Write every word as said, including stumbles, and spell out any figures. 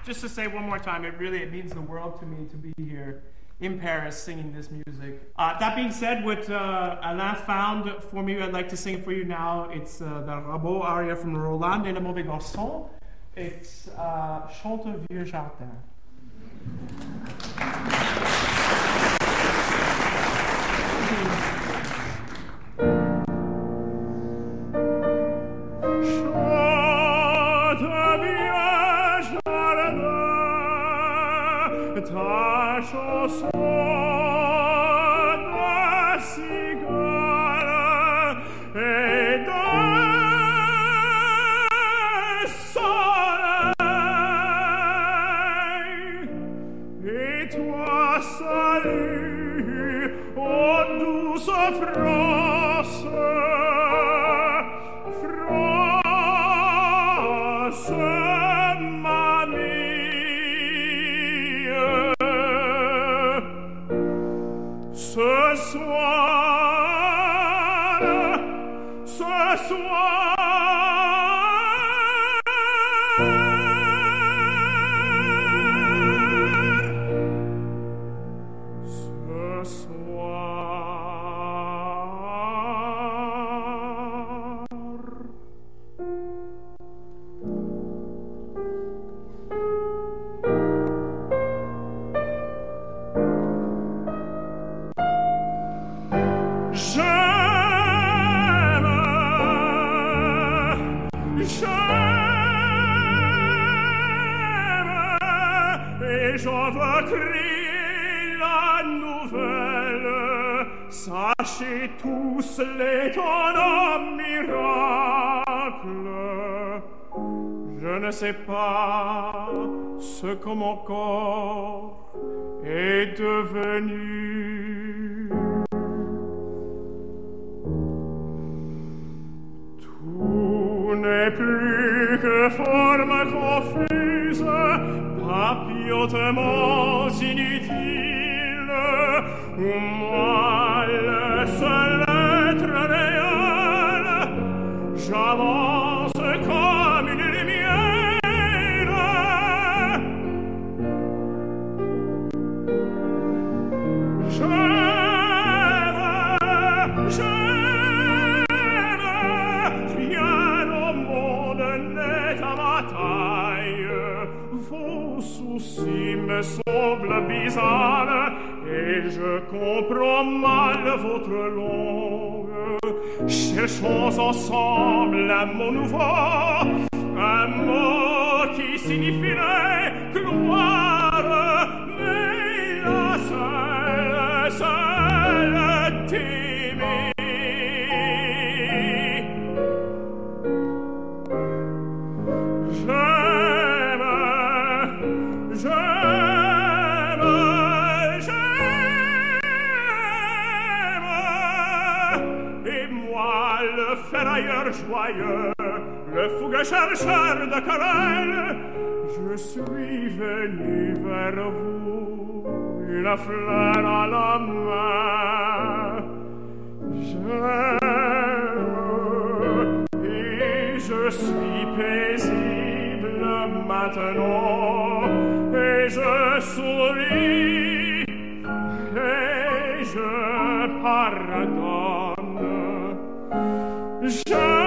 just to say one more time, it really it means the world to me to be here in Paris singing this music. Uh, that being said, what uh, Alain found for me, I'd like to sing for you now. It's uh, the Rimbaud aria from Roland et le Mauvais Garçon. It's uh, Chante vieux jardin. Ta chanson de cigale et de soleil, et toi salut, ô douce France, France, ce soir, ce soir, ce soir. J'en veux crier la nouvelle, sachez tous l'étonnant miracle. Je ne sais pas ce que mon corps est devenu. Tout n'est plus que forme confuse, papillotements inutiles, moi le seul être réel, j'avance comme une lumière. J'aime, j'aime, rien au monde n'est à ma taille. Vos soucis me semblent bizarres et je comprends mal votre langue. Cherchons ensemble un mot nouveau, un mot qui signifierait gloire, mais la seule, seule t'aimer. J'aime, j'aime, j'aime, et moi le ferrailleur joyeux, le fougueux chercheur de querelles, je suis venu vers vous, une fleur à la main. J'aime, et je suis paisible maintenant, et je souris, et je pardonne. Je